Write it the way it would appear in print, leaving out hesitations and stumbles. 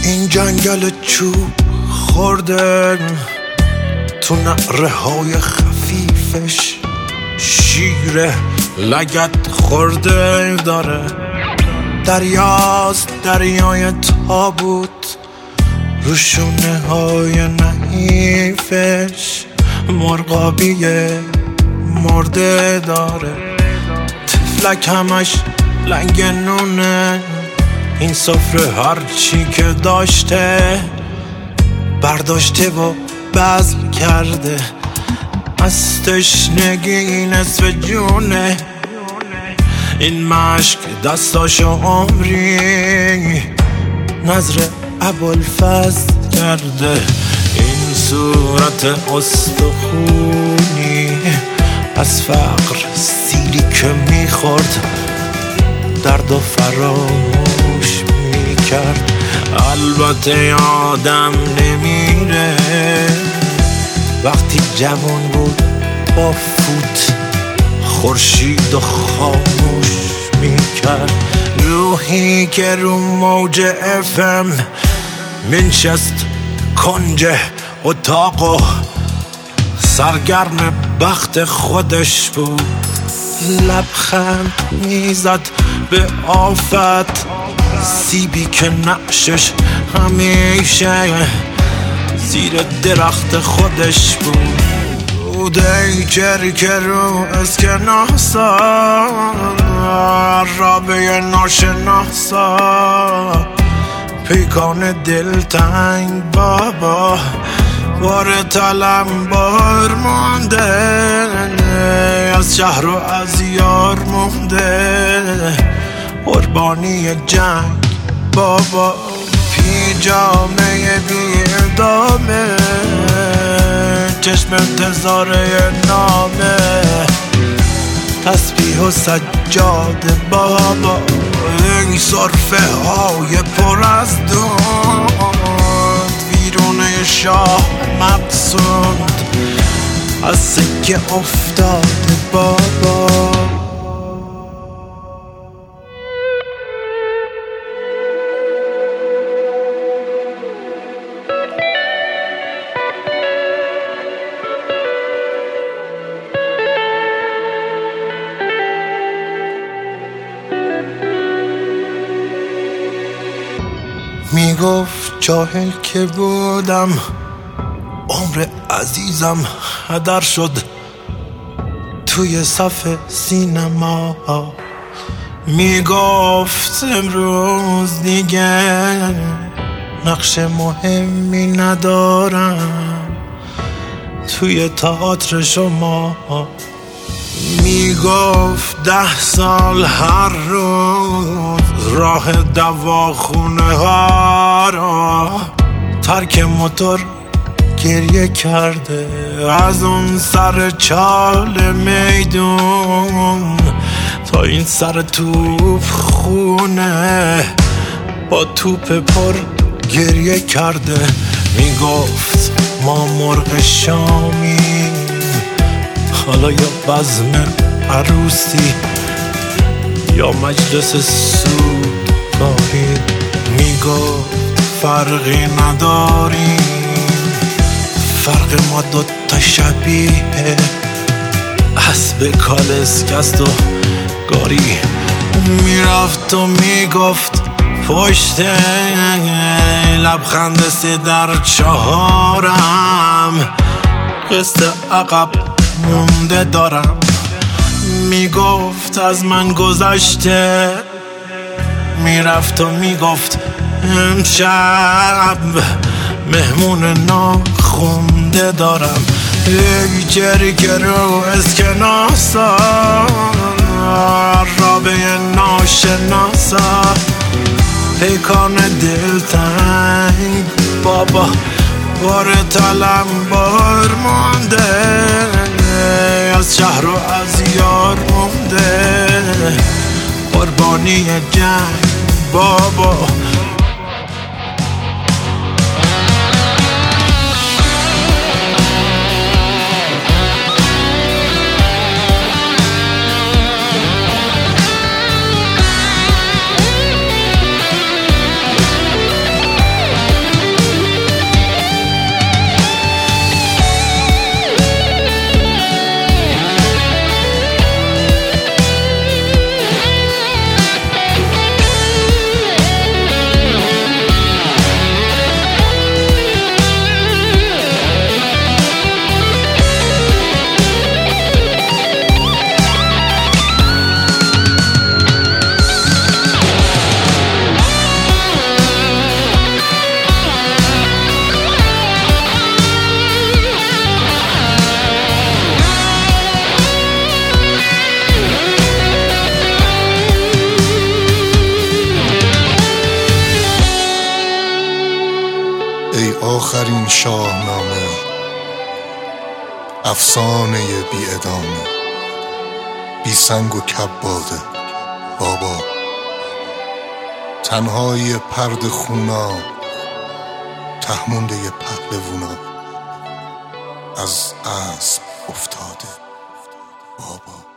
این جنگل چوب خورده تو نعره های خفیفش شیر لگد خورده داره. دریاست دریای تابوت روشونه های نحیفش مرغابی مرده داره. تفلک همش لنگ نونه این سفره هرچی که داشته برداشته و بذل کرده. از تشنگی نصف جونه این مشک دستاشو عمری نظر ابوالفضل کرده. این صورت استخونی از فقر سیلی که میخورد درد و فراموش میکرد. البته آدم نمیره وقتی جوان بود با فوت خورشید و خاموش میکرد. روحی که رو موج FM منشست کنج اتاق و سرگرم بخت خودش بود. لبخند میزد به آفت سیبی که نقشش همیشه زیر درخت خودش بود. ای که رو اسکناسا رابه ناشناسا پیکان دلتنگ بابا بار تلم بار مونده از شهر و از یار مونده قربانی جنگ بابا پیجامه بیردامه چشم انتظاره نامه تسبیح و سجاده بابا این صرفه های پر از دود ویرونه شاه مقصود از سکه افتاده بابا. میگفت جاهل که بودم عمر عزیزم هدر شد توی صف سینما. میگفت امروز دیگه نقش مهمی ندارم توی تئاتر شما. میگفت 10 سال هر روز راه دواخونه ها را ترک موتور گریه کرده. از اون سر چال میدون تا این سر توپ خونه با توپ پر گریه کرده. میگفت ما مرغ شامی حالا یا بزم عروسی یا مجلس سوگاهی. میگفت فرقی نداریم فرق ما دوتا شبیه اسب کالسکست و گاری. میرفت و میگفت پشت لبخند 3/4 قسط عقب مونده دارم. میگفت از من گذشته میرفت و میگفت امشب مهمون ناخونده دارم. ای جری که رو اسکناسا رابه ناشناسا پیکان دلتنگ بابا بار تلم بار مونده از شهر و از یار مونده قربانی جنگ بابا. آخرین شاهنامه، افسانه بی ادامه، بی سنگ و کباده بابا، تنهای پرد خونا، تهمونده پهلوونا، از اسب افتاده بابا.